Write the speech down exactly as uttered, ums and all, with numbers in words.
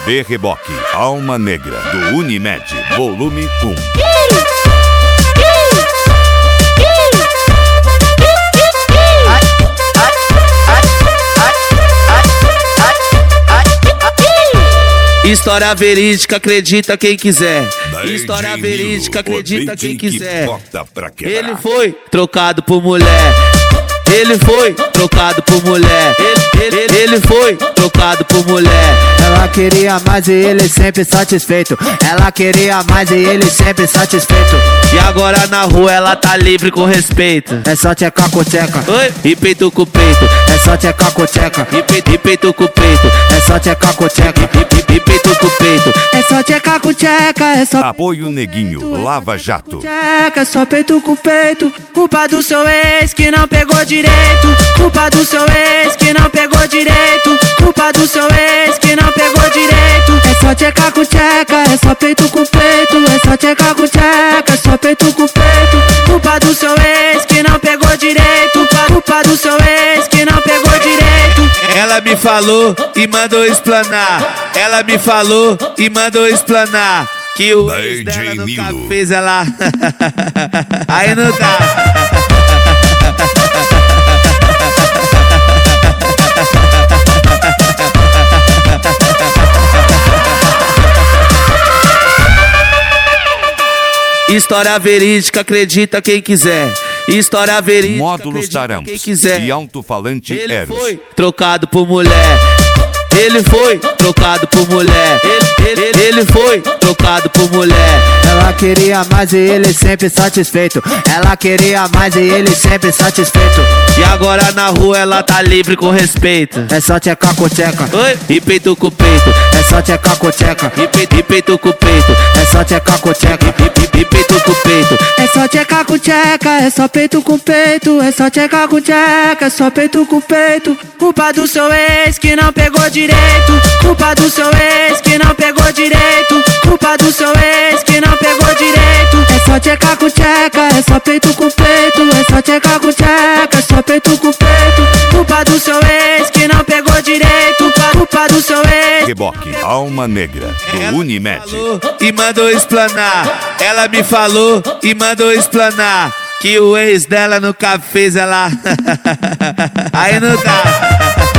T V Reboque, Alma Negra, do Unimed, volume um. História verídica, acredita quem quiser. História verídica, acredita quem quiser. Ele foi trocado por mulher. Ele foi trocado por mulher. Ele, ele, ele foi trocado por mulher. Ela queria mais e ele sempre satisfeito. Ela queria mais e ele sempre satisfeito. E agora na rua ela tá livre com respeito. É só tchecar com tcheca. Oi? E peito com peito. É só tchecar com tcheca. E peito, e peito com peito. É só tchecar com tcheca. E, e, e peito com peito. É só tchecar com tcheca. É só Apoio Neguinho, Lava Jato. tcheca, é só peito com peito. Culpa do seu ex que não pegou direito. Culpa do seu ex que não pegou direito. Culpa do seu ex que não pegou direito. É só tchecar com tcheca, é só peito com peito. É só tchecar com tcheca, é só peito com peito. Culpa do seu ex que não pegou direito. Culpa do seu ex que não pegou direito. Ela me falou e mandou explanar. Ela me falou e mandou explanar que o ex dela nunca fez ela. Aí não dá. História verídica, acredita quem quiser. História verídica, Módulos Tarão quem quiser. e alto-falante Ele Eros. foi trocado por mulher. Ele foi trocado por mulher. Ele, ele, ele foi trocado por mulher. Ela queria mais e ele sempre satisfeito. Ela queria mais e ele sempre satisfeito. E agora na rua ela tá livre com respeito. É só tchecar com tcheca. Oi? E peito com peito. É só tchecar com tcheca. E peito, e peito com peito. É só tchecar com tcheca. E, e, e peito com peito. É só tchecar com tcheca, é só peito com peito. É só tchecar com tcheca, é só peito com peito. Culpa do seu ex que não pegou direito. Culpa do seu ex que não pegou direito. Culpa do seu ex que não pegou direito. É só tchecar com tcheca, é só peito com peito. É só tchecar com tcheca, é só peito com peito. Culpa do seu ex que não pegou direito. Culpa do seu ex. Reboque, Alma Negra, do Unimed. Falou e mandou explanar. Ela me falou e mandou explanar que o ex dela nunca fez ela. Aí não dá.